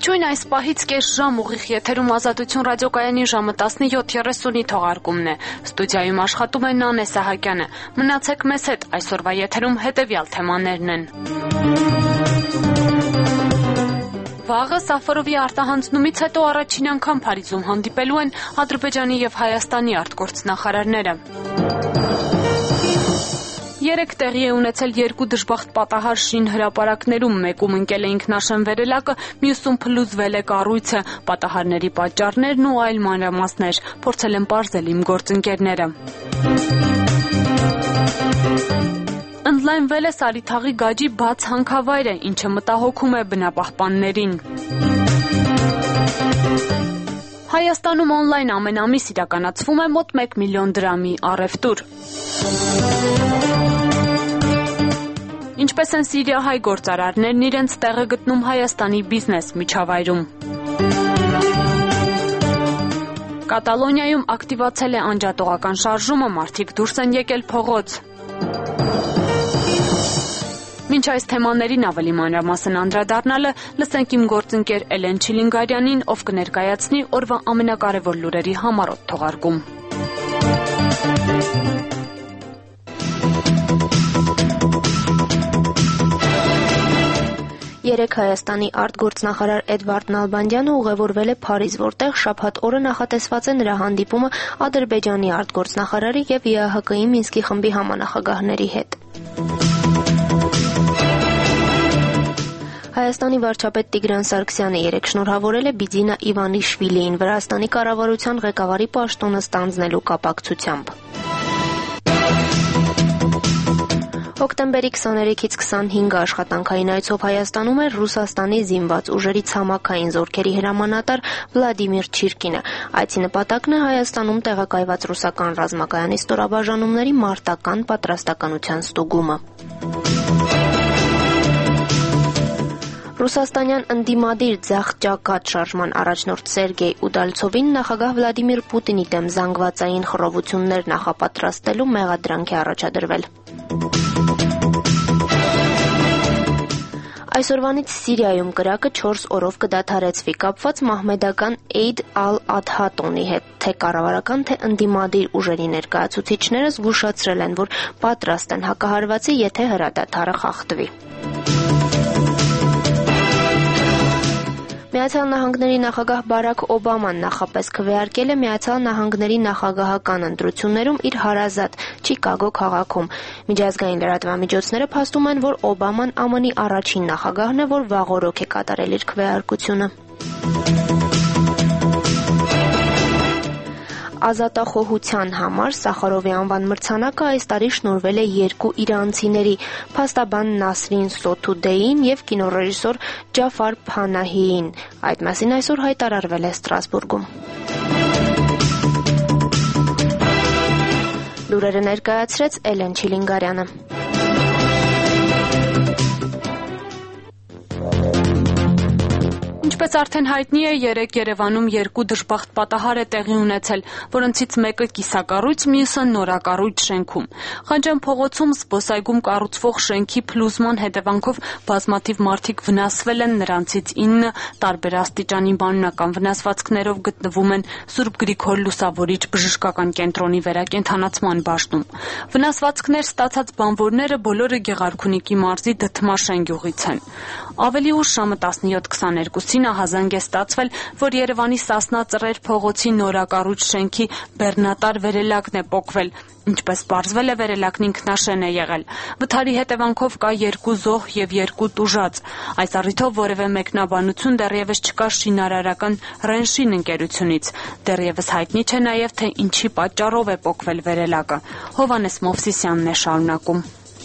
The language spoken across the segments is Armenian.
Ողջույն, այս պահից կես ժամ ուղիղ եթերում Ազատություն ռադիոկայանի ժամը 17:30-ի թողարկումն է։ Ստուդիայում աշխատում է Նանե Սահակյանը։ Մնացեք մեզ հետ, այսօրվա եթերում հետևյալ թեմաներն են։ Վաղը Սաֆարովի արտահանձնումից հետո առաջին անգամ Փարիզում հանդիպելու են Ադրբեջանի եւ Հայաստանի արտգործնախարարները։ Երեք տեղի է ունեցել երկու դժբախտ պատահար շինհրապարակներում, մեկում ընկել է ինքնաշեն վերելակը, մյուսում փլուզվել է կառույցը, պատահարների պատճառներն ու այլ մանրամասներ, փորձել են պարզել իմ գործընկերները։ Ընդլայնվել է Սարիթաղի գաջի բաց հանքավայրը, ինչը մտահոգում է բնապահպաններին։ Հայաստանում օնլայն ամեն ամիս իրականացվում է մոտ 1 միլիոն դրամի առևտուր։ Ինչպես են սիրիահայ գործարարներն իրենց տեղը գտնում Հայաստանի բիզնես միջավայրում։ Կատալոնիայում ակտիվացել է անջատողական շարժումը, մարդիկ դուրս են եկել փողոց։ Մինչ այս թեմաներին ավելի մանրամասն անդրադառնալը, լսենք իմ գործընկեր Էլեն Չիլինգարյանին, ով կներկայացնի օրվա ամենակարևոր լուրերի համառոտ թողարկում։ Երեկ Հայաստանի արտգործնախարար Էդվարդ Նալբանդյանը ուղևորվել է Փարիզ, որտեղ շաբաթ օրը նախատեսված է նրա հանդիպումը Ադրբեջանի արտգործնախարարի եւ ԵԱՀԿ-ի Մինսկի խմբի համանախագահների հետ։ Հայաստանի վարչապետ Տիգրան Սարգսյանը երեկ շնորհավորել է Բիձինա Իվանիշվիլիին Վրաստանի կառավարության ղեկավարի պաշտոնը ստանձնելու կապակցությամբ։ Հոկտեմբերի 23-ից 25-ը աշխատանքային այցով Հայաստանում էր Ռուսաստանի զինված ուժերի ցամաքային զորքերի հրամանատար Վլադիմիր Չիրկինը։ Այցի նպատակն է Հայաստանում տեղակայված ռուսական ռազմակայանի ստորաբաժանումների մարտական պատրաստականության ստուգումը։ Ռուսաստանյան ընդդիմադիր ձախ ճակատ շարժման առաջնորդ Սերգեյ Ուդալցովին նախագահ Վլադիմիր Պուտինի դեմ զանգվածային խռովություններ նախապատրաստելու մեղադրանք է առաջադրվել։ Այսօրվանից Սիրիայում կրակը 4 օրով կդադարեցվի, կապված մահմեդական Էյդ ալ-Ադհա տոնի հետ, թե կառավարական, թե ընդդիմադիր ուժերի ներկայացուցիչները զգուշացրել են, որ պատրաստ են հակահարվածի, եթե հրադադարը խախտվի։ Միացյալ Նահանգների նախագահ Բարաք Օբաման նախապես քվեարկել է Միացյալ Նահանգների նախագահական ընտրություններում իր հարազատ Չիկագո քաղաքում։ Միջազգային լրատվամիջոցները փաստում են, որ Օբաման ԱՄՆ-ի առաջին նախագահն է, որ վաղօրոք է կատարել իր քվեարկությունը։ Ազատախոհության համար Սախարովի անվան մրցանակը այս տարի շնորհվել է երկու իրանցիների՝ փաստաբան Նասրին Սոթուդեին եւ կինոռեժիսոր Ջաֆար Փանահիին։ Այդ մասին այսօր հայտարարվել է Ստրասբուրգում։ Լուրերը ներկայացրեց Էլեն Չիլինգարյանը։ Ինչպես արդեն հայտնի է, երեկ Երևանում երկու դժբախտ պատահար է տեղի ունեցել, որոնցից մեկը կիսակառույց, մյուսը նորակառույց շենքում։ Խանջան փողոցում զբոսայգում կառուցվող շենքի փլուզման հետևանքով բազմաթիվ մարդիկ վնասվել են, նրանցից 9 տարբեր աստիճանի մանրական վնասվածքներով գտնվում են Սուրբ Գրիգոր Լուսավորիչ բժշկական կենտրոնի վերակենդանացման բաժնում։ Վնասվածքներ ստացած բանվորները բոլորը Գեղարքունիքի մարզի Դդմաշեն գյուղից են։ Ավելի ուշ ժամը 17:22-ին ահազանգ է ստացվել, որ Երևանի Սասնա Ծռեր փողոցի նորակառույց շենքի բեռնատար վերելակն է պոկվել։ Ինչպես պարզվել է, վերելակն ինքնաշեն է եղել։ Վթարի հետևանքով կա 2 զոհ եւ 2 տուժած։ Այս առիթով որևէ մեկնաբանություն դեռևս չկա շինարարական Ռենշին ընկերությունից։ Դեռևս հայտնի չէ նաեւ, թե ինչի պատճառով է պոկվել վերելակը։ Հովհաննես Մովսիսյանն է շարունակում։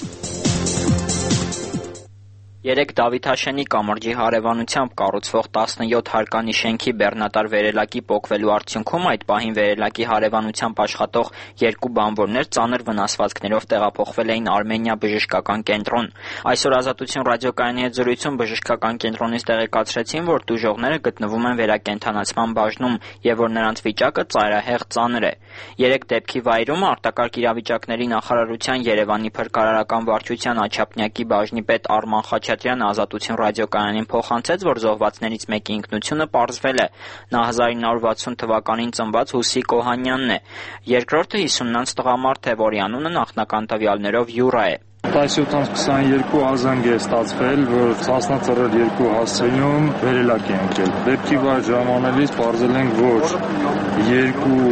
Երեկ Դավիթաշենի կամրջի հարևանությամբ կառուցվող 17 հարկանի շենքի բեռնատար վերելակի պոկվելու արդյունքում այդ պահին վերելակի հարևանությամբ աշխատող 2 բանվորներ ծանր վնասվածքներով տեղափոխվել էին Արմենիա բժշկական կենտրոն։ Այսօր Ազատություն ռադիոկայանի հետ զրույցում բժշկական կենտրոնից տեղեկացրեցին, որ տուժողները գտնվում են վերակենդանացման բաժնում եւ որ նրանց վիճակը ծայրահեղ ծանր է։ Երեկ դեպքի վայրում արտակարգ իրավիճակների նախարարության Երևանի փրկարարական վարչության Աչափնյակի բաժնի պետ Արման Խաչատրյանը Ազատություն ռադիոկայանին փոխանցեց, որ զոհվածներից մեկի ինքնությունը պարզվել է։ Նա 1960 թվականին ծնված Հուսիկ Օհանյանն է։ Երկրորդը 50-ից տղամարդ է, որի անունը նախնական տվյալներով Յուրա է։ 17-22 ազանգ է ստացվել, որ Սասնա Ծռեր 2 հասցենում վերելակ է ընկել։ Դեպքի վայր ժամանելիս պարզել ենք, որ երկու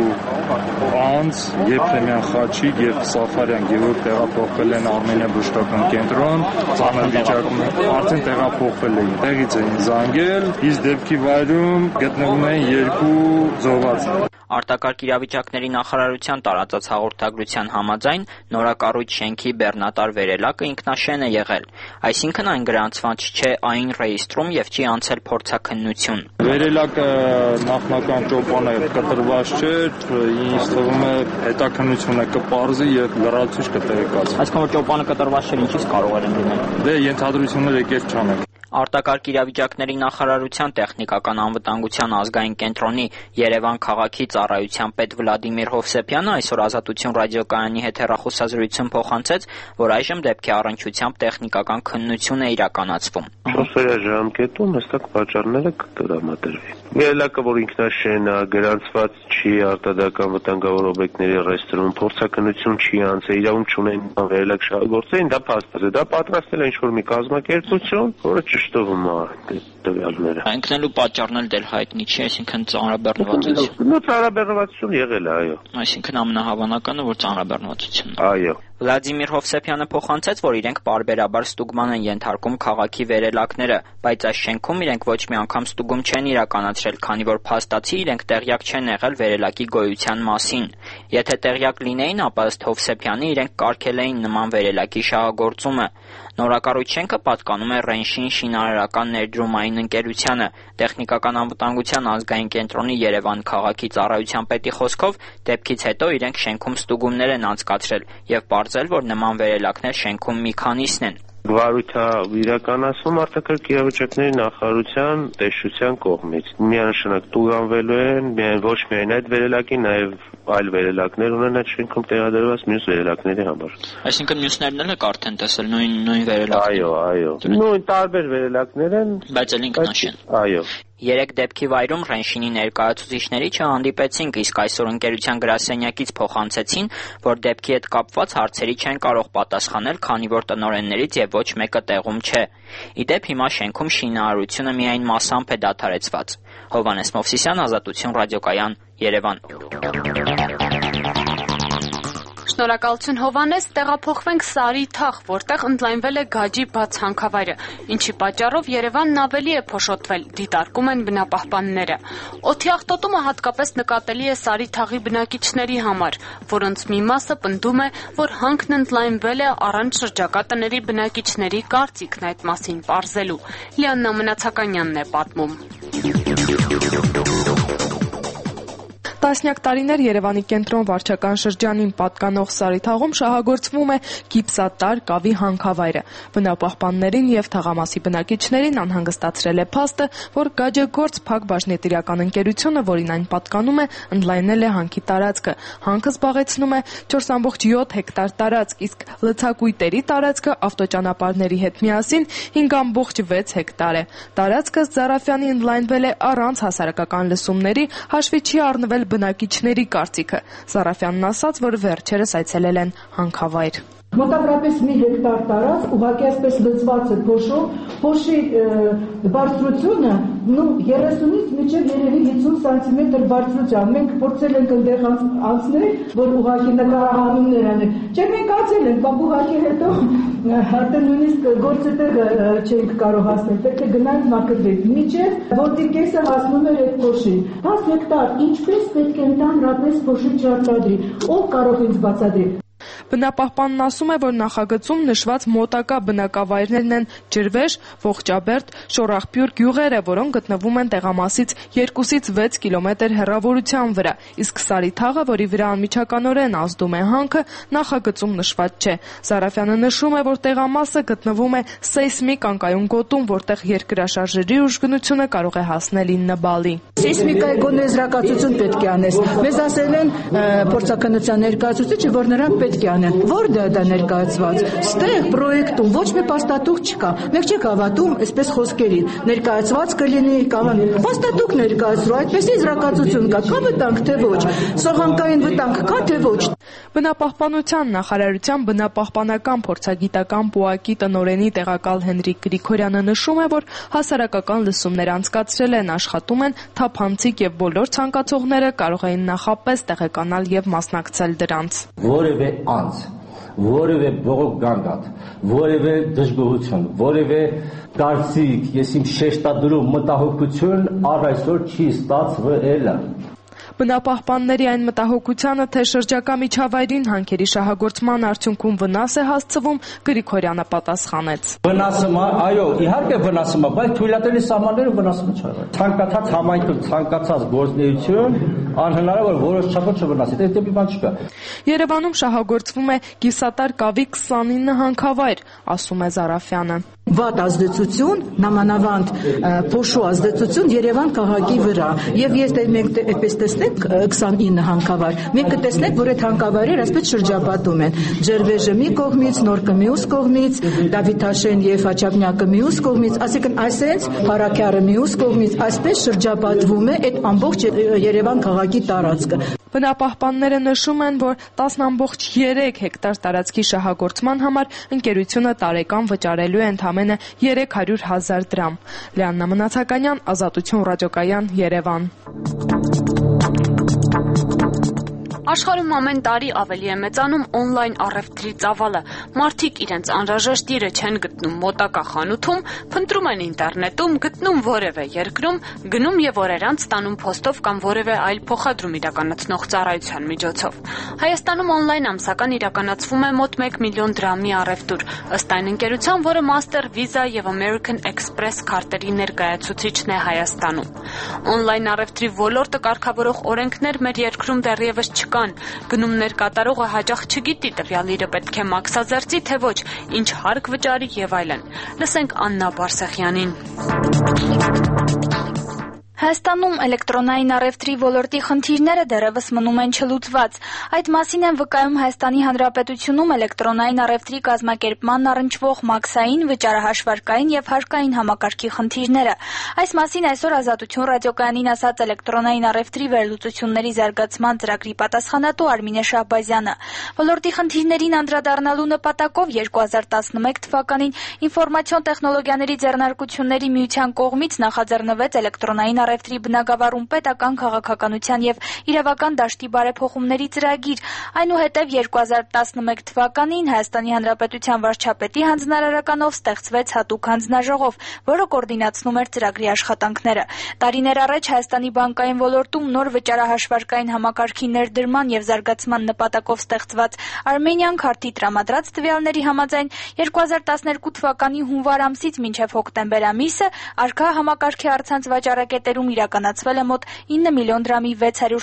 անձ Եփրեմյան Խաչիկ եւ Սաֆարյան Գևորգ տեղափոխվել են Արմենիա բժշկական կենտրոն, ծանր վիճակում արդեն տեղափոխվել էին։ Տեղից էին զանգել, իսկ դեպքի վայրում գտնվում են երկու զոհված։ Արտակարգ իրավիճակների նախարարության տարածած հաղորդագրության համաձայն նորակառույց շենքի բեռնատար վերելակը ինքնաշեն է եղել, այսինքն այն գրանցված չէ այն ռեեստրում եւ չի անցել փորձաքննություն։ Վերելակը նախնական ճոպանը կտրված չէր, ինձ թվում է հետաքննությունը կպարզի եւ լրացուցիչ կտեղեկացվի։ Այսինքն որ ճոպանը կտրված չէր, ինչից կարող էր լինել։ Դե ենթադրություններ եկել չանենք։ Արտակարգ իրավիճակների նախարարության տեխնիկական անվտանգության ազգային կենտրոնի Երևան քաղաքի ծառայության պետ Վլադիմիր Հովսեփյանը այսօր Ազատություն ռադիոկայանի հետ հեռախոսազրույցում փոխանցեց, որ այժմ դեպքի առնչությամբ տեխնիկական քննություն է իրականացվում։ Շոֆերի ժամկետում հստակ պատճառները կտրամադրվի։ Վերելակը, որ ինքնաշեն է, գրանցված չի արտադրական վտանգավոր օբյեկտների ռեեստրում, փորձաքննություն չի անցել, իրավունք չունեն վերելակ շահագործել, դա փաստացի է։ Դա պատրաստել է ինչ-որ մի կազմակերպություն, որը ճշտում է տվյալները։ Ընկնելու պատճառն էլ դեռ հայտնի չի, այսինքն ծանրաբեռնվածություն։ Ծանրաբեռնվածություն եղել է, այո։ Այսինքն ամենահավանականը, որ ծանրաբեռնվածությունն է։ Այո։ Վլադիմիր Հովսեփյանը փոխանցեց, որ իրենք պարբերաբար ստուգման են ենթարկում քաղաքի վերելակները, բայց այս շենքում իրենք ոչ մի անգամ ստուգում չեն իրականացրել, քանի որ փաստացի իրենք տեղյակ չեն եղել վերելակի գոյության մասին։ Եթե տեղյակ լինեին, ապա ըստ Հովսեփյանի իրենք կարգել էին նման վերելակի շահագործումը։ Նորակառույց շենքը պատկանում է Ռենշին շինարարական ներդրումային ընկերությանը։ Տեխնիկական անվտանգության ազգային կենտրոնի Երևան քաղաքի ծառայության պետի խոսքով դեպքից հետո իրենք շենքում ստուգումներ են անցկացրել եւ պարզել, որ նման վերելակներ շենքում մի քանիսն են։ Վարույթը իրականացվում արտակարգ իրավիճակների նախարարության տեսչության կողմից։ Միանշանակ տուգանվելու են ոչ միայն այդ վերելակի, նաև այլ վերելակներ ունեն այդ շենքում տեղադրված մյուս վերելակների համար։ Այսինքն մյուսներն էլ եք արդեն տեսել նույն վերելակները։ Այո։ Նույն տարբեր վերելակներ են, բայց էլ ինքնաշեն։ Այո։ Երեք դեպքի վայրում Ռենշինի ներկայացուցիչների չհանդիպեցինք, իսկ այսօր ընկերության գրասենյակից փոխանցեցին, որ դեպքի հետ կապված հարցերի չեն կարող պատասխանել, քանի որ տնօրեններից եւ ոչ մեկը տեղում չէ։ Ի դեպ հիմա շենքում շինարարությունը միայն մասամբ է դադարեցված։ Հովհաննես Մովսիսյան, Ազատություն ռադիոկայան, Երևան։ Շնորհակալություն Հովհաննես, տեղափոխվենք Սարի Թաղ, որտեղ ընդլայնվել է Գաջի բաց հանքավայրը, ինչի պատճառով Երևանն ավելի է փոշոտվել, դիտարկում են բնապահպանները։ Օդի աղտոտումը հատկապես նկատելի է Սարի Թաղի բնակիչների համար, որոնց մի մասը պնդում է, որ հանքն ընդլայնվել է առանց շրջակա տների բնակիչների կարծիքն այդ մասին պարզելու։ Լիաննա Մնացականյանն է պատմում։ Տասնյակ տարիներ Երևանի կենտրոն վարչական շրջանին պատկանող Սարի Թաղում շահագործվում է գիպսատար կավի հանքավայրը։ Բնապահպաններին եւ թաղամասի բնակիչներին անհանգստացրել է փաստը, որ Գաջեգործ Փակ բաժնետիրական ընկերությունը, որին այն պատկանում է, ընդլայնել է հանքի տարածքը։ Հանքը զբաղեցնում է 4.7 հեկտար տարածք, իսկ լցակույտերի տարածքը ավտոճանապարհների հետ միասին 5.6 հեկտար է։ Տարածքը Զարաֆյանի ընդլայնվել է առանց հասարակական լսումների, հաշվի չի առնվել բնակիչների կարծիքը։ Զարաֆյանն ասաց, որ վերջերս այցելել են հանքավայր։ Մոտավորապես մի հեկտար տարած ուղղակի այսպես լցված է փոշով, փոշի բարձրությունը 30-ից մինչև երևի 50 սանտիմետր բարձրությամբ։ Մենք փորձել ենք այնտեղ անցնել, որ ուղղակի նկարահանումներ անել։ Չէ, մենք անցել ենք, բայց ուղղակի հետո արդեն նույնիսկ գործը տեղը չենք կարող հասնել, պետք է գնանք մակրվենք։ Մինչև որտի կեսը հասնում էր այդ փոշին։ 10 հեկտար ինչպես պետք է ընդհանրապես փոշի չարտադրի։ Ով կարող ինձ բացատրի։ Բնապահպանն ասում է, որ նախագծում նշված մոտակա բնակավայրներն են Ջրվեժ, Ողջաբերդ, Շորախբյուր գյուղերը, որոնք գտնվում են տեղամասից 2-ից 6 կիլոմետր հեռավորության վրա, իսկ Սարի Թաղը, որի վրա անմիջականորեն ազդում է հանքը, նախագծում նշված չէ։ Զարաֆյանը նշում է, որ տեղամասը գտնվում է սեյսմիկ անկայուն գոտում, որտեղ երկրաշարժերի ուժգնությունը կարող է հասնել 9 բալի։ Սեյսմիկայի գոնեզրակացություն պետք է անես։ Մեզ ասել են փորձաքննության ներկայացուցիչը, որ նրանք պետք է անեն։ Որտե՞ղ է դա ներկայացված։ Ստեղ պրոյեկտում ոչ մի փաստաթուղթ չկա։ Մենք չեք հավատում այսպես խոսքերին։ Ներկայացված կլինի կամ փաստաթուղթ ներկայացրու, այդպես եզրակացություն կա, կա վտանգ թե ոչ։ Սողանքային վտանգ կա թե ոչ։ Բնապահպանության նախարարության բնապահպանական փորձագիտական պուակի տնօրենի տեղակալ Հենրիկ Գրիգորյանը նշում է, որ հասարակական լսումներ անցկացրել են, աշխատում են թափանցիկ եւ բոլոր ցանկացողները կարող էին նախապես տեղեկանալ եւ մասնակցել դրանց։ Որևէ անձ, որևէ բողոք գանգատ, որևէ դժգոհություն, որևէ կարծիք, ես իմ շեշտադրում մտահոգություն առ այսօր չի ստացվել։ Բնապահպանների այն մտահոգությանը, թե շրջակա միջավայրին հանքերի շահագործման արդյունքում վնաս է հասցվում, Գրիգորյանը պատասխանեց։ Վնասը, այո, իհարկե վնասը, բայց թույլատրելի սահմանները վնասը չէ։ Ցանկացած համայնքում ցանկացած գործունեություն անհնարավոր որոշ չափով չվնասի, դա դեպի բան չկա։ Երևանում շահագործվում է կիսատար կավի 29 հանքավայր, ասում է Զարաֆյանը։ Վատ ազդեցություն, նամանավանդ փոշու ազդեցություն Երևան քաղաքի վրա։ Եւ ես մենք այդպես տեսնենք 29 հանքավայր, մենք կտեսնենք, որ այդ հանքավայրերը այսպես շրջապատում են։ Ջերվեժը մի կողմից, Նորկը մյուս կողմից, Դավիթաշեն եւ Հաչապնյակը մյուս կողմից, այսինքն այսենց Փարաքյարը մյուս կողմից, այսպես շրջապատվում է այդ ամբողջ Երևան քաղաքի տարածքը։ Բնապահպանները նշում են, որ 10.3 հեկտար տարածքի շահագործման համար ընկերությունը տարեկան վճարելու է ընդամենը 300,000 դրամ։ Լիաննա Մնացականյան, Ազատություն ռադիոկայան, Երևան։ Աշխարհում ամեն տարի ավելի է մեծանում օնլայն առևտրի ծավալը։ Մարդիկ իրենց անհրաժեշտ իրը չեն գտնում մոտակա խանութում, փնտրում են ինտերնետում, գտնում որևէ երկրում, գնում եւ օրերանց ստանում փոստով կամ որևէ այլ փոխադրում իրականացնող ծառայության միջոցով։ Հայաստանում օնլայն ամսական իրականացվում է մոտ 1 միլիոն դրամի առևտուր, ըստ այն ընկերության, որը Master, Visa եւ American Express քարտերի ներկայացուցիչն է Հայաստանում։ Օնլայն առևտրի ոլորտը կարգավորող օրենքներ մեր երկրում դեռևս չկան։ Գնումներ կատարողը հաճախ չգիտի տվյալ իրը պետք է մաքսազերծի, թե ոչ, ինչ հարկ վճարի եւ այլն։ Լսենք Աննա Բարսեղյանին։ Հայաստանում էլեկտրոնային առևտրի ոլորտի խնդիրները դեռևս մնում են չլուծված։ Այդ մասին են վկայում Հայաստանի Հանրապետությունում էլեկտրոնային առևտրի կազմակերպման առնչվող մաքսային, վճարահաշվարկային եւ հարկային համակարգի խնդիրները։ Այս մասին այսօր Ազատություն ռադիոկայանին ասաց էլեկտրոնային առևտրի վերլուծությունների զարգացման ծրագրի պատասխանատու Արմինե Շահբազյանը։ Ոլորտի խնդիրներին անդրադառնալու նպատակով 2011 թվականին ինֆորմացիոն տեխնոլոգիաների ձեռնարկությունների միության կողմից նախաձեռնվեց էլեկտրոնային առևտրի բնագավառում պետական քաղաքականության եւ իրավական դաշտի բարեփոխումների ծրագիր։ Այնուհետև 2011 թվականին Հայաստանի Հանրապետության վարչապետի հանձնարարականով ստեղծվեց հատուկ հանձնաժողով, որը կոորդինացնում էր ծրագրի աշխատանքները։ Տարիներ առաջ Հայաստանի բանկային ոլորտում նոր վճարահաշվարկային համակարգի ներդրման եւ զարգացման նպատակով ստեղծված Armenian քարտի տրամադրած տվյալների համաձայն 2012 թվականի հունվար ամսից մինչև հոկտեմբեր ամիսը արքա համակարգի առցանց վաճառակետերում իրականացվել է մոտ 9 միլիոն դրամի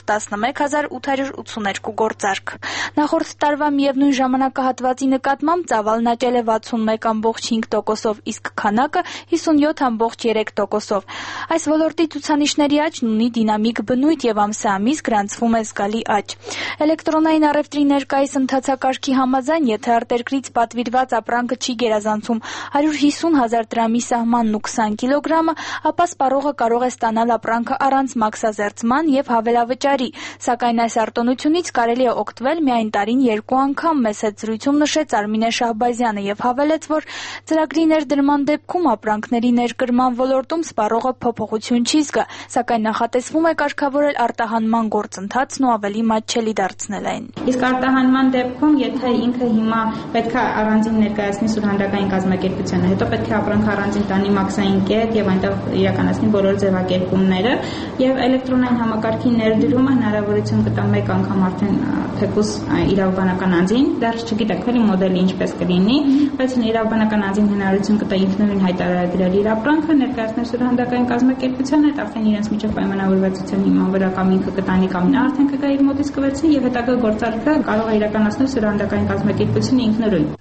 611,882 գործարք։ Նախորդ տարվա միևնույն ժամանակահատվածի նկատմամբ ծավալն աճել է 61.5%-ով, իսկ քանակը 57.3%-ով։ Այս ոլորտի ցուցանիշների աճն ունի դինամիկ բնույթ եւ ամսամիս գրանցվում է զգալի աճ։ Էլեկտրոնային առևտրի ներկայիս ընթացակարգի համաձայն, եթե արտերկրից պատվիրված ապրանքը չի գերազանցում 150,000 դրամի սահմանն ու 20 կիլոգրամը, ապա սպառողը կարող է ստանալ ապրանքը առանց մաքսազերծման եւ հավելավճարի, սակայն այս արտոնությունից կարելի է օգտվել միայն տարին 2 անգամ, մեծ հետ զրույցում նշեց Արմինե Շահբազյանը եւ հավելեց, որ ծրագրի ներդրման դեպքում ապրանքների ներկրման ոլորտում սպառողը փոփոխություն չի զգա, սակայն նախատեսվում է կարգավորել արտահանման գործընթացն ու ավելի մատչելի դարձնել այն։ Իսկ արտահանման դեպքում, եթե ինքը հիմա պետք է առանձին ներկայացնի սուրհանդակային կազմակերպությանը, հետո պետք է ապրանքը առանձին տանի մաքսային կետ եւ այնտեղ իրականացնի բոլոր ձևակերպումները եւ էլեկտրոնային համակարգի ներդրումը հնարավորություն կտա մեկ անգամ արդեն թեկուզ իրավաբանական անձին, դեռ չգիտեք էլի մոդելը ինչպես կլինի, բայց իրավաբանական անձին հնարավորություն կտա ինքնուրույն հայտարարել իր ապրանքը, ներկայացնել սուրհանդակային կազմակերպությանը, այդ արդեն իրենց միջև պայմանավորվածության հիման վրա կամ ինքը կտանի կամ նա արդեն կգա իր մոտից կվերցնի եւ հետագա գործարքը կարող է իրականացնել սուրհանդակային կազմակերպությունը ինքնուրույն։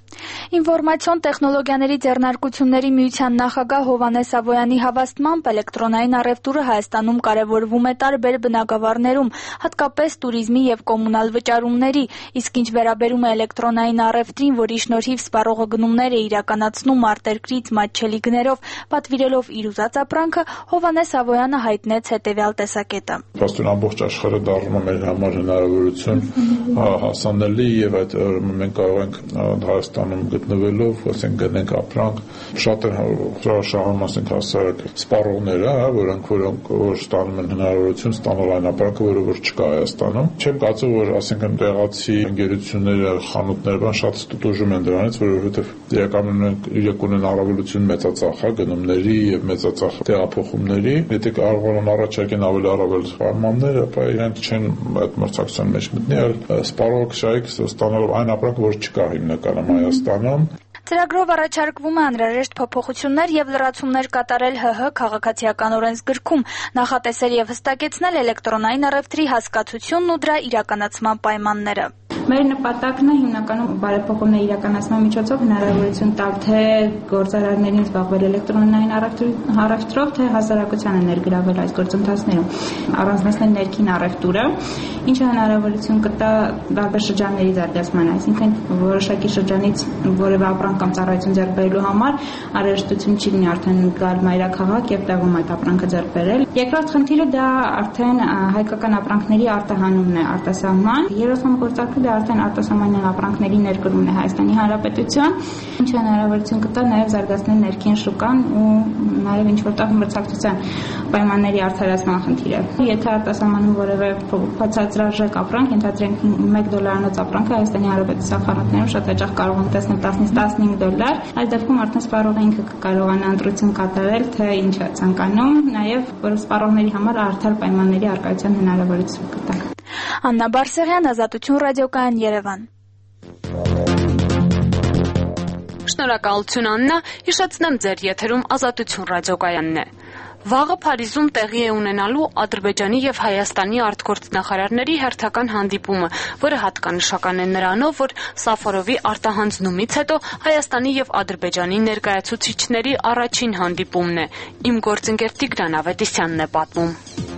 Ինֆորմացիոն տեխնոլոգիաների ձեռնարկությունների միության նախագահ Հովհաննես Սավոյանի հավաստմամբ էլեկտրոնային առևտուրը Հայաստանում կարևորվում է տարբեր բնագավառներում, հատկապես տուրիզմի և կոմունալ վճարումների, իսկ ինչ վերաբերում է էլեկտրոնային առևտրին, որի շնորհիվ սպառողը գնումներ է իրականացնում արտերկրից մատչելի գներով, պատվիրելով իր ուզած ապրանքը, Հովհաննես Սավոյանը հայտնեց հետևյալ տեսակետը. Փաստորեն ամբողջ աշխարհը դառնում է մեր համար հնարավորություն հասանելի եւ այդ մենք կարող ենք Հայաստանում գտնվելով, ասենք գտնենք ապրանք, շատ շահում ասենք հասարակ սպառողները, որոնք որ ստանում են հնարավորություն ստանալ այն ապրանքը, որը որ չկա Հայաստանում։ Չեմ կարծում, որ ասենք տեղացի ընկերությունները, խանութները շատ ստուտուժում են դրանից, որովհետեւ իրականում իրենք ունեն առավելություն մեծածախ գնումների եւ մեծածախ տեղափոխումների, եթե կարողանան առաջարկեն ավելի առավել սպառմաններ, ապա իրենք չեն այդ մրցակցության մեջ մտնի, այլ սպառող շահիկ ստանալով այն ապրանքը, որ չկա հիմնականում Հայաստանում։ Ծրագրով առաջարկվում է անհրաժեշտ փոփոխություններ եւ լրացումներ կատարել ՀՀ քաղաքացիական օրենսգրքում, նախատեսել եւ հստակեցնել էլեկտրոնային առևտրի հասկացությունն ու դրա իրականացման պայմանները։ Մեր նպատակն է հիմնականում բարեփոխումներ իրականացման միջոցով հնարավորություն տալ թե գործարարներին զբաղվել էլեկտրոնային առևտրով, թե հասարակությանը ներգրավել այս գործընթացներում, առանձնացնել ներքին առևտուրը, ինչը հնարավորություն կտա տարբեր շրջանների զարգացման, այսինքն որոշակի շրջանից որևէ ապրանք կամ ծառայություն ձեռք բերելու համար անհրաժեշտություն չի լինի արդեն գալ մայրաքաղաք եւ տեղում այդ ապրանքը ձեռք բերել։ Երկրորդ խնդիրը դա արդեն հայկական ապրանքների արտահանումն է արտասահման։ Երրորդ համագործակցությունը դա արդեն արտասահմանյան ապրանքների ներկրումն է Հայաստանի Հանրապետության, ինչը հնարավորություն կտա նաև զարգացնել ներքին շուկան ու նաև ինչ որտեղ մրցակցության պայմանների արդարացման խնդիրը։ Եթե արտասահմանում որևէ բացարձակ ապրանք, ենթադրենք $1 ապրանքը Հայաստանի Հանրապետության խանութներում շատ հաճախ կարող ենք տեսնել $10-15, այս դեպքում արդեն սպառողը ինքը կկարողանա ընտրություն կատարել, թե ինչ է ցանկանում, նաև որ սպառողների համար արդար պայմանների արկայության հնարավորություն կտա։ Աննա Բարսեղյան, Ազատություն ռադիոկայան, Երևան։ Շնորհակալություն Աննա, հիշեցնեմ ձեր եթերում Ազատություն ռադիոկայանն է։ Վաղը Փարիզում տեղի է ունենալու Ադրբեջանի եւ Հայաստանի արտգործնախարարների հերթական հանդիպումը, որը հատկանշական է նրանով, որ Սաֆարովի արտահանձնումից հետո Հայաստանի եւ Ադրբեջանի ներկայացուցիչների առաջին հանդիպումն է։ Իմ գործընկեր Տիգրան Ավետիսյանն է պատմում։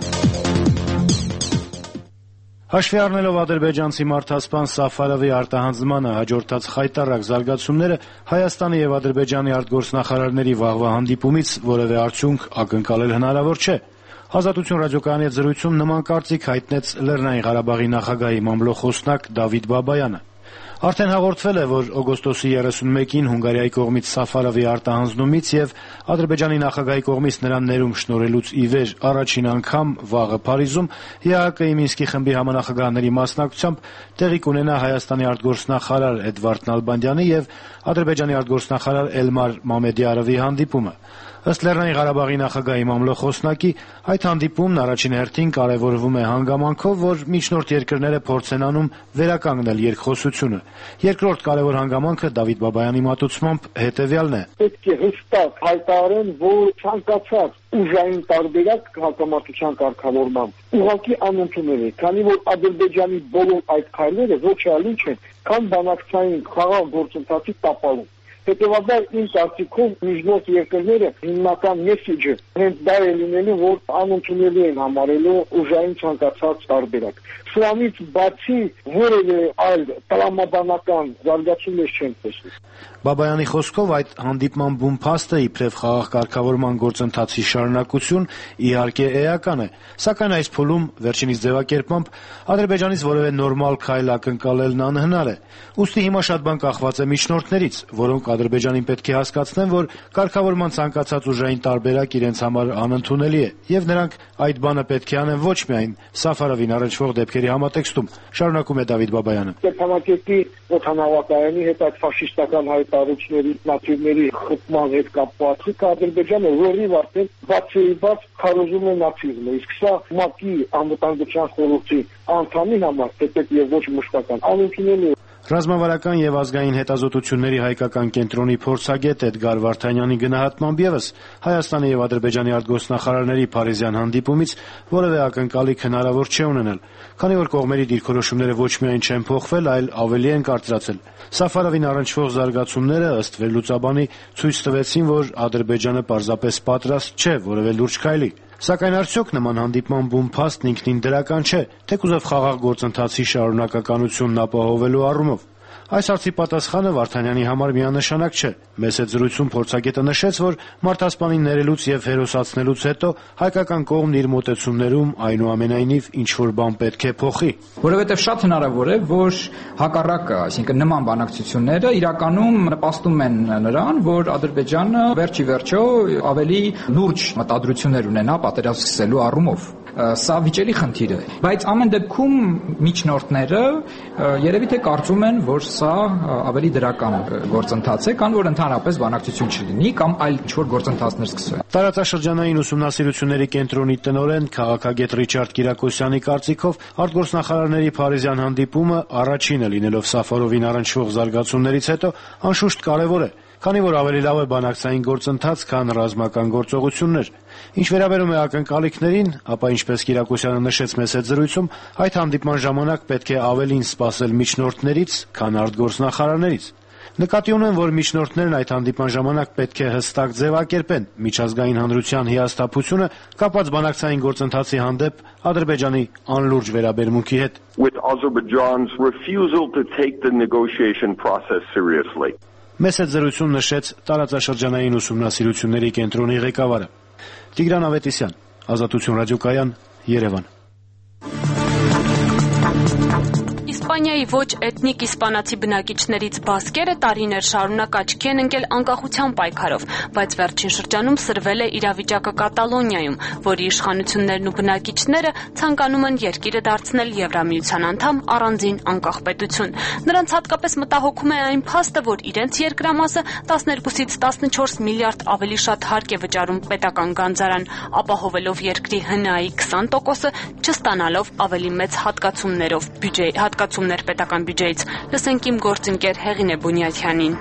Հաշվի առնելով ադրբեջանցի մարդասպան Սաֆարովի արտահանձնմանը հաջորդած խայտառակ զարգացումները, Հայաստանի եւ Ադրբեջանի արտգործնախարարների վաղվա հանդիպումից որևէ արդյունք ակնկալել հնարավոր չէ։ Ազատություն ռադիոկայանի հետ զրույցում նման կարծիք հայտնեց Լեռնային Ղարաբաղի նախագահի մամլոխոսնակ Դավիթ Բաբայանը։ Արդեն հաղորդվել է, որ օգոստոսի 31-ին Հունգարիայի կողմից Սաֆարովի արտահանձնումից եւ Ադրբեջանի նախագահի կողմից նրան ներում շնորհելուց ի վեր առաջին անգամ վաղը Փարիզում ՀԱԿ-ի Մինսկի խմբի համանախագահների մասնակցությամբ տեղի կունենա Հայաստանի արտգործնախարար Էդվարդ Նալբանդյանի եւ Ադրբեջանի արտգործնախարար Էլմար Մամեդիարովի հանդիպումը։ Ըստ Լեռնային Ղարաբաղի նախագահի մամլոխոսնակի, այդ հանդիպումն առաջին հերթին կարևորվում է հանգամանքով, որ միջնորդ երկրները փորձ են անում վերականգնել երկխոսությունը։ Երկրորդ կարևոր հանգամանքը Դավիթ Բաբայանի մատուցմամբ հետևյալն է. Պետք է հստակ հայտարարեն, որ ցանկացած ուժային տարբերակ հակամարտության կարգավորմամբ ուղղակի անընդունել է, քանի որ Ադրբեջանի բոլոր այդ քայլերը ոչ այլ ինչ են, քան բանակցային խաղաղ գործընթացի տապալում։ Հետևաբար իմ կարծիքով միջնորդ երկրները հիմնական մեսեջը հենց դա է լինելու, որ անընդունելի են համարելու ուժային ցանկացած տարբերակ։ Սրանից բացի որևէ այլ տրամաբանական զարգացումներ չեն տեսնում։ Բաբայանի խոսքով այդ հանդիպման բուն փաստը իբրև խաղաղ կարգավորման գործընթացի շարունակություն իհարկե էական է, սակայն այս փուլում վերջինիս ձևակերպմամբ Ադրբեջանից որևէ նորմալ քայլ ակնկալելն անհնար է։ Ուստի հիմա շատ բան կախված է միջնորդներից, որոնք Ադրբեջանին պետք է հասկացնեն, որ կարգավորման ցանկացած ուժային տարբերակ իրենց համար անընդունելի է, եւ նրանք այդ բանը պետք է անեն ոչ միայն Սաֆարովին առնչվող դեպքերի համատեքստում, շարունակում է Դավիթ Բաբայանը։ Ստեփանակերտի օդանավակայանի հետ այդ ֆաշիստական հայտարարությունների նացիզմների խփման հետ կապված Ադրբեջանը լրիվ արդեն բացի-բաց քարոզում է նացիզմը, իսկ սա ՄԱԿ-ի անվտանգության խորհրդի անդամի համար թեպետ եւ ոչ մշտական անընդունելի է։ Ռազմավարական եւ ազգային հետազոտությունների հայկական կենտրոնի փորձագետ Էդգար Վարդանյանի գնահատմամբ եւս Հայաստանի եւ Ադրբեջանի արտգործնախարարների փարիզյան հանդիպումից որևէ ակնկալիք հնարավոր չէ ունենալ, քանի որ կողմերի դիրքորոշումները ոչ միայն չեն փոխվել, այլ ավելի են կարծրացել։ Սաֆարովին առնչվող զարգացումները ըստ վերլուծաբանի ցույց տվեցին, որ Ադրբեջանը պարզապես պատրաստ չէ որևէ լուրջ քայլի։ Սակայն արդյոք նման հանդիպման բուն փաստ ինքնին դրական չէ, թեկուզով խաղաղ գործընթացի շարունակականությունն ապահովելու առումով։ Այս հարցի պատասխանը Վարդանյանի համար միանշանակ չէ։ Մեծ հետ զրույցում փորձագետը նշեց, որ մարդասպանին ներելուց եւ հերոսացնելուց հետո հայկական կողմն իր մոտեցումներում այնուամենայնիվ ինչ-որ բան պետք է փոխի։ Որովհետեւ շատ հնարավոր է, որ հակառակը, այսինքն նման բանակցությունները իրականում նպաստում են նրան, որ Ադրբեջանը վերջի վերջո ավելի լուրջ մտադրություններ ունենա պատերազմ սկսելու առումով։ Սա վիճելի խնդիր է, բայց ամեն դեպքում միջնորդները երևի թե կարծում են, որ սա ավելի դրական գործընթաց է, քան որ ընդհանրապես բանակցություն չլինի կամ այլ ինչ-որ գործընթացներ սկսվեն։ Տարածաշրջանային ուսումնասիրությունների կենտրոնի տնօրեն քաղաքագետ Ռիչարդ Կիրակոսյանի կարծիքով արտգործնախարարների փարիզյան հանդիպումը առաջինը լինելով Սաֆարովին առնչվող զարգացումներից հետո անշուշտ կարևոր է, քանի որ ավելի լավ է բանակցային գործընթաց, քան ռազմական գործողություններ։ Ինչ վերաբերում է ակնկալիքներին, ապա ինչպես Կիրակոսյանը նշեց մեծ հետ զրույցում, այդ հանդիպման ժամանակ պետք է ավելին սպասել միջնորդներից, քան արտգործնախարարներից։ Նկատի ունեն, որ միջնորդներն այդ հանդիպման ժամանակ պետք է հստակ ձևակերպեն միջազգային հանրության հիասթափությունը կապված բանակցային գործընթացի հանդեպ Ադրբեջանի անլուրջ վերաբերմունքի հետ։ With Azerbaijan's refusal to take the negotiation process seriously. Մեծ հետ զրույցում նշեց տարածաշրջանային ուսումնասիրությունների կենտրոնի ղեկավարը Տիգրան Ավետիսյան, Ազատություն ռադիոկայան, Երևան։ Իսպանիայի ոչ էթնիկ իսպանացի բնակիչներից բասկերը տարիներ շարունակ աչքի են ընկել անկախության պայքարով, բայց վերջին շրջանում սրվել է իրավիճակը Կատալոնիայում, որի իշխանություններն ու բնակիչները ցանկանում են երկիրը դարձնել Եվրամիության անդամ առանձին անկախ պետություն։ Նրանց հատկապես մտահոգում է այն փաստը, որ իրենց երկրամասը 12-ից 14 միլիարդ ավելի շատ հարկ է վճարում պետական գանձարան, ապահովելով երկրի ՀՆԱ-ի 20%-ը, չստանալով ավելի մեծ հատկացումներ պետական բյուջեից։ Լսենք իմ գործընկեր Հեղինե Բունյաթյանին։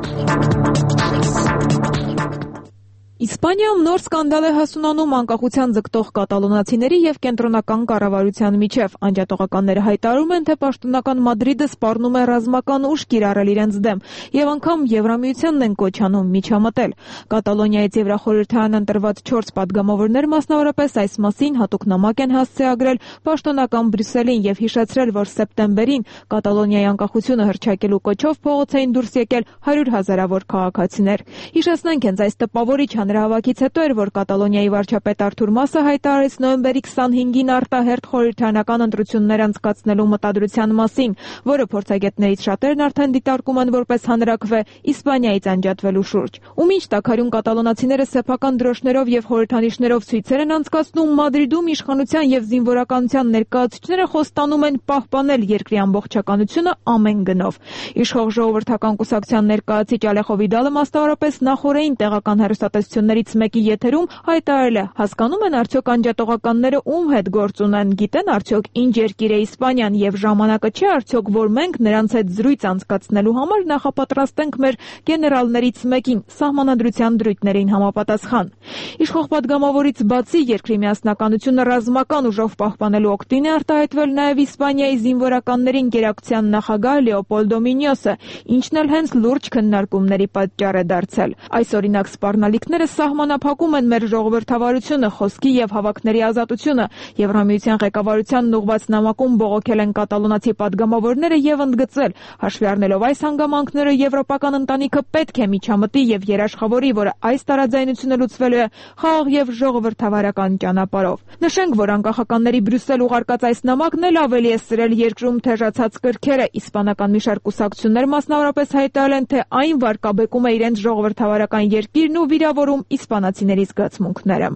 Իսպանիայում նոր սկանդալ է հասունանում անկախության ձգտող կատալոնացիների եւ կենտրոնական կառավարության միջև։ Անջատողականները հայտարարում են, թե պաշտոնական Մադրիդը սպառնում է ռազմական ուժ կիրառել իրենց դեմ եւ անգամ Եվրամիությանն են կոչ անում միջամտել։ Կատալոնիայից Եվրախորհրդարանն ընտրված 4 падգամավորներ մասնավորապես այս մասին հատուկ նամակ են հասցեագրել պաշտոնական Բրյուսելին եւ հիշեցրել, որ սեպտեմբերին Կատալոնիայի անկախությունը հռչակելու կոչով փողոց էին դուրս եկել 100,000-ավոր քաղաքացիներ։ Հիշեցնենք, հենց այս տպավորիչ հանրահավաքից հետո էր, որ Կատալոնիայի վարչապետ Արթուր Մասը հայտարարեց նոյեմբերի 25-ին արտահերթ խորհրդարանական ընտրություններ անցկացնելու մտադրության մասին, որը փորձագետներից շատերն արդեն դիտարկում են որպես հանրաքվե Իսպանիայից անջատվելու շուրջ։ Ու մինչ տաքարյուն կատալոնացիները սեփական դրոշներով եւ խորհրդանիշներով ցույցեր են անցկացնում, Մադրիդում իշխանության եւ զինվորականության ներկայացուցիչները խոստանում են պահպանել երկրի ամբողջականությունը ամեն գնով։ Իշխող ժողովրդական կուսակցության ներկայացուցիչ Ալեխո Վիդալը մասնավորապես նախորդին տեղական հեռուստատեսություններից մեկի եթերում հայտարարել է. հասկանում են արդյոք անջատողականները ում հետ գործ ունեն, գիտեն արդյոք ինչ երկիր է Իսպանիան եւ ժամանակը չէ արդյոք, որ մենք նրանց հետ զրույց անցկացնելու համար նախապատրաստենք մեր գեներալներից մեկին սահմանադրության դրույթներին համապատասխան։ Իշխող падգամավորից բացի երկրի միասնականությունը ռազմական ուժով պահպանելու օգտին է արտահայտվել նաեւ Իսպանիայի զինվորականներին գերակցության նախագահ Լեոպոլդո Մինյոսը, ինչն էլ հենց լուրջ քննարկումների պատճառ է դարձել։ Այս օրինակ սպառնալիքները սահմանափակում են մեր ժողովրդավարությունը, խոսքի եւ հավաքների ազատությունը։ Եվրամիության ղեկավարությանն ուղղված նամակում բողոքել են կատալոնացի падգամավորները եւ ընդգծել, հաշվի առնելով այս հանգամանքները, եվրոպական ընտանիքը պետք է միջամտի եւ երաշխավորի, որ այս տարաձայնությունը լուծվելու է խաղաղ եւ ժողովրդավարական ճանապարհով։ Նշենք, որ անկախականների Բրյուսել ուղարկած այս նամակն էլ ավելի է սրել երկրում թեժացած կրքերը։ Իսպանական մի շարք կուսակցություններ մասնավորապես հայտարարել են, թե այն վարկաբեկում է իրենց ժողովրդավարական երկիրն ու վիրավորում իսպանացիների զգացմունքները։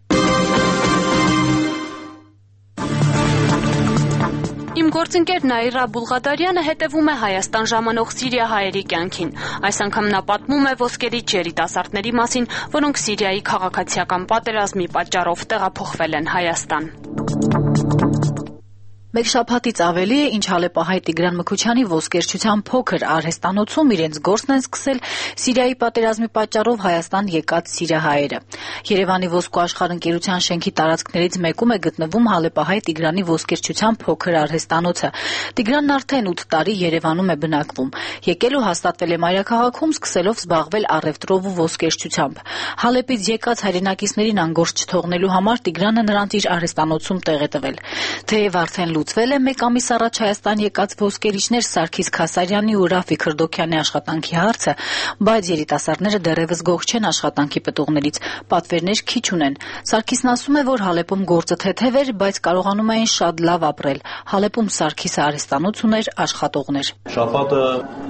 Իմ գործընկեր Նաիրա Բուլղադարյանը հետևում է Հայաստան ժամանող սիրիահայերի կյանքին։ Այս անգամ նա պատմում է ոսկերիչ երիտասարդների մասին, որոնք Սիրիայի քաղաքացիական պատերազմի պատճառով տեղափոխվել են Հայաստան։ Մեկ շաբաթից ավելի է, ինչ Հալեպահայ Տիգրան Մքուչյանի ոսկերչության փոքր արհեստանոցում իրենց գործն են սկսել Սիրիայի պատերազմի պատճառով Հայաստան եկած սիրիահայերը։ Երևանի ոսկու աշխարհ ընկերության շենքի տարածքներից մեկում է գտնվում Հալեպահայ Տիգրանի ոսկերչության փոքր արհեստանոցը։ Տիգրանն արդեն 8 տարի Երևանում է բնակվում։ Եկել ու հաստատվել է մայրաքաղաքում, սկսելով զբաղվել առևտրով ու ոսկերչությամբ։ Հալեպից եկած հայրենակիցներին անգործ չթողնելու համար Տիգրանը նրանց իր արհեստանոցում տեղ է տվել։ Թեև արդեն լուծվել է մեկ ամիս առաջ Հայաստան եկած ոսկերիչներ Սարգիս Քասարյանի ու Ռաֆիկ Քրդոքյանի աշխատանքի հարցը, բայց երիտասարդները դեռևս գոհ չեն աշխատանքի պտուղներից, պատվերներ քիչ ունեն։ Սարգիսն ասում է, որ Հալեպում գործը թեթև էր, բայց կարողանում էին շատ լավ ապրել։ Հալեպում Սարգիսը արհեստանոց ուներ, աշխատողներ։ Շաբաթը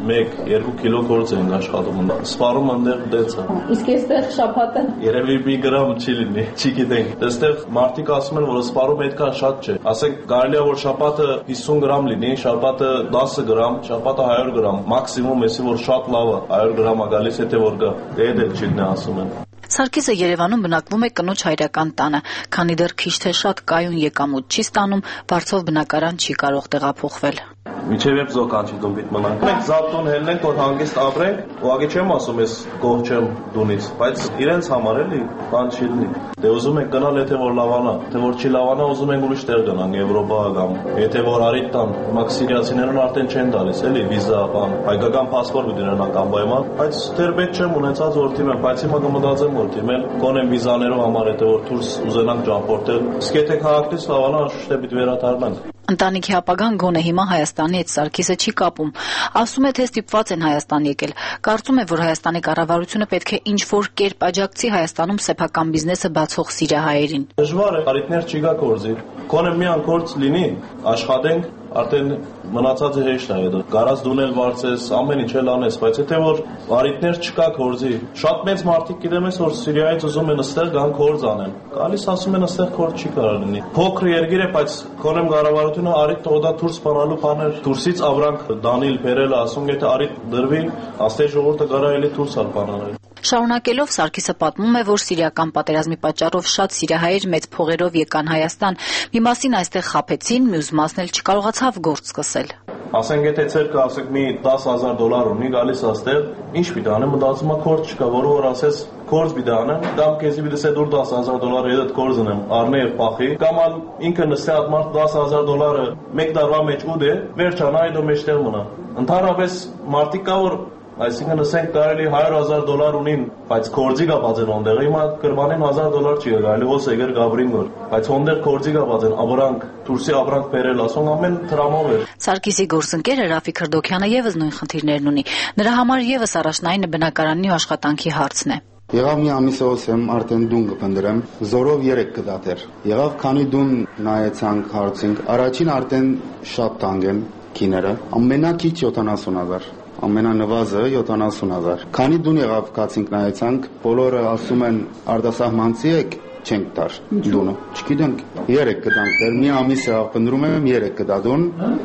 1-2 կիլո գործ են աշխատում։ Սպառում այնտեղ դեցը։ Իսկ այստեղ շաբաթը երևի մի գրամ չի լինի, չի գիտենք։ Այստեղ մարդիկ ասում են, որ սպառում այդքան շատ չէ։ Ասենք կարելի է որ շաբաթը 50 գրամ լինի, շաբաթը 10 գրամ, շաբաթը 100 գրամ, մաքսիմում էսի որ շատ լավ է, 100 գրամ է գալիս, եթե որ գա։ Դե էլ չգնա ասում են։ Սարգիսը Երևանում բնակվում է կնոջ հայրական տանը, քանի դեռ քիչ թե շատ կայուն եկամուտ չի ստանում, բարձով բնակարան չի կարող տեղափոխվել։ Միջև երբ զոկանչի դուն պիտի մնանք։ Մենք զապտուն հելնենք, որ հանգիստ ապրենք, ուղղակի չեմ ասում ես գոհ չեմ դունից, բայց իրենց համար էլի բան չի լինի։ Դե ուզում ենք գնալ, եթե որ լավանա, թե որ չի լավանա, ուզում ենք ուրիշ տեղ գնանք, Եվրոպա կամ եթե որ արիտ տան, հիմա սիրիացիներուն արդեն չեն տալիս, էլի վիզա, բան, հայկական պասպորտ պիտի ունենան անպայման, բայց դեռ պետք չեմ ունեցած որ թիմեմ, բայց հիմա կմտածեմ որ թիմել, կոնեմ վիզաներով համար, եթե որ դուրս ուզենանք ճամփորդել, իսկ եթե քաղաքից լավանա, անշուշտ է պիտի վերադառնանք։ Ընտանիքի ապագան գոնե հիմա Հայաստանի հետ Սարգիսը չի կապում։ Ասում է, թե ստիպված են Հայաստան եկել։ Կարծում է, որ Հայաստանի կառավարությունը պետք է ինչ-որ կերպ աջակցի Հայաստանում սեփական բիզնեսը բացող սիրիահայերին։ Դժվար է, արիտներ չի գա գործի։ Կոնե մի անգործ լինի, աշխատենք, արդեն մնացածը հեշտ է դա։ Կարած դունել վարձես, ամեն ինչ էլ անես, բայց եթե որ արիտներ չկա գործի, շատ մեծ մարդիկ գիտեմ ես որ Սիրիայից ուզում են այստեղ գան գործ անեն։ Գալիս ասում են այստեղ գործ չի կարող լինի։ Փոքր երկիր է, բայց կոնեմ կառավարությունը արիտ տողդա դուրս բանալու բաներ, դուրսից ավրանք դանիլ բերել, ասում եթե արիտ դրվի, աստե ժողովուրդը կարա էլի դուրս ալ բանալ։ Շարունակելով Սարգիսը պատմում է, որ սիրիական պատերազմի պատճառով շատ սիրիահայեր մեծ փողերով եկան Հայաստան։ Մի մասին այստեղ խաբեցին, մյուս մասն էլ չկարողացավ գործ սկսել։ Ասենք եթե ցերկը ասենք մի $10,000 ունի գալիս աստեղ, ինչ պիտի անեմ, մտածում եմ գործ չկա, որը որ ասես գործ պիտի անեմ, կամ քեզի պիտի ասե դուր $10,000 այդ գործ ունեմ, առնե եւ փախի, կամ ալ ինքը նստի այդ մարդ $10,000 մեկ տարվա մեջ ուդե, վերջանա այդ մեջտեղ մնա։ Ընդհանրապես մարդիկ կա որ այսինքն ասենք կարելի $100,000 ունին, բայց գործի կապած են ոնդեղ, հիմա կրմանին $1,000 չի գալի, ոս եկեր գաբրին գոր, բայց ոնդեղ գործի կապած են, ապրանք, դուրսի ապրանք բերել, ասում ամեն տրամով էր։ Սարգիսի գործընկերը Ռաֆիկ Քրդոքյանը եւս նույն խնդիրներն ունի։ Նրա համար եւս առաջնայինը բնակարանի ու աշխատանքի հարցն է։ Եղավ մի ամիսով եմ արդեն դուն կփնտրեմ, զորով 3 կդատեր։ Եղավ քանի դուն նայեցանք հարցինք, առաջին արդեն շատ տանգ են քիները, ամենակիչ 70,000 ամենանվազը 70,000։ Քանի դուն եղավ կացինք նայեցանք, բոլորը ասում են արտասահմանցի եք, չենք տար դունը։ Չգիտենք, 3 կտանք, դեռ մի ամիս է ապնդրում եմ 3 կտա դուն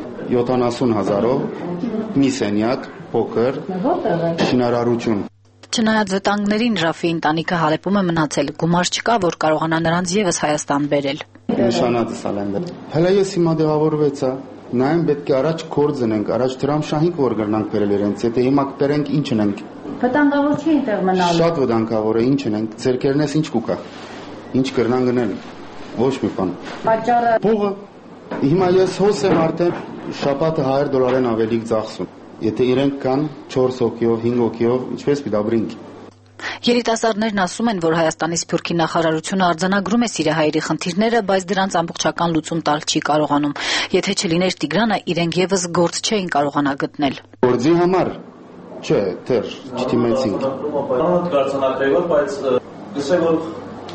70,000-ով, մի սենյակ, փոքր, շինարարություն։ Չնայած վտանգներին Ռաֆի ընտանիքը Հալեպում է մնացել, գումար չկա, որ կարողանա նրանց եւս Հայաստան բերել։ Նշանածս ալեն։ Հələ ես հիմա դեղավորվեցա, նայեմ պետք է առաջ կորձ ունենք, առաջ դրամ շահինք որ գրնանք բերել իրենց, եթե հիմա կբերենք ինչ ունենք։ Վտանգավոր չի այնտեղ մնալու։ Շատ վտանգավոր է, ինչ ունենք, ձերքերնես ինչ կուկա։ Ինչ կրնան գնել։ Ոչ մի բան։ Պատճառը փողը։ Հիմա ես հոս եմ արդեն շաբաթը $100 ավելի ծախսում։ Եթե իրենք կան 4 հոգիով, 5 հոգիով, ինչպես պիտի ապրենք։ Երիտասարդներն ասում են, որ Հայաստանի Սփյուռքի նախարարությունը արձանագրում է սիրիահայերի խնդիրները, բայց դրանց ամբողջական լուծում տալ չի կարողանում։ Եթե չլիներ Տիգրանը, իրենք եւս գործ չէին կարողանա գտնել։ Գործի համար չէ, դեռ չդիմեցինք։ Բանոց կարծանախայով, բայց գսել որ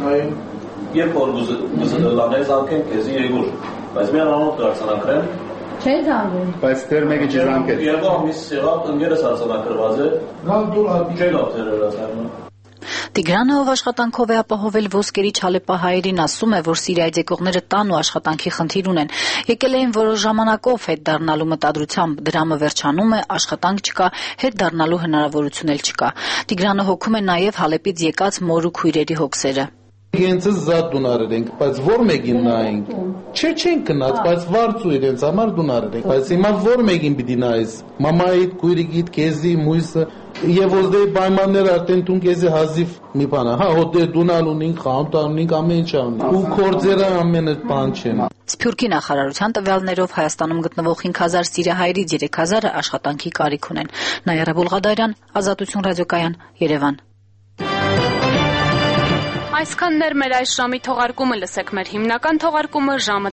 երբ որ գզելանես անկեն քեզի եգուր, բայց մի անոտ կարծանախրեմ Չէ զանգում։ Բայց դեռ մեկը չզանգել։ Երբ ամիս եղավ, ընկերս արձանագրված է։ Գալ դու չէ լավ դերերասարն։ Տիգրանը, ով աշխատանքով է ապահովել ոսկերիչ հալեպահայերին, ասում է, որ Սիրիայից եկողները տան ու աշխատանքի խնդիր ունեն։ Եկել էին որոշ ժամանակով հետ դառնալու մտադրությամբ, դրամը վերջանում է, աշխատանք չկա, հետ դառնալու հնարավորություն էլ չկա։ Տիգրանը հոգում է նաև Հալեպից եկած մոր ու քույրերի հոգսերը։ Իրենցս զատ դունարեր ենք, բայց որ մեկին նայենք։ Չենք գնաց, բայց վարձու իրենց համար դունարեր ենք։ Բայց հիմա որ մեկին պիտի նայես։ Մամայիդ, քույրիկիդ, քեզի, մույսը եւ ոզդե պայմանները արդեն դու քեզի հազիվ մի բան, հա, հոդե դունալ ունենք, խանութ ունենք, ամեն ինչ ունենք։ Ու կորձերը ամենը բան չեն։ Սփյուռքի նախարարության տվյալներով Հայաստանում գտնվող 5000 սիրիահայերից 3000-ը աշխատանքի կարիք ունեն։ Նայարա Բուլղադարյան, Ազատություն ռադիոկայան, Երևան։ Այսքանն էր մեր այս ժամի թողարկումը, լսեք մեր հիմնական թողարկումը ժամը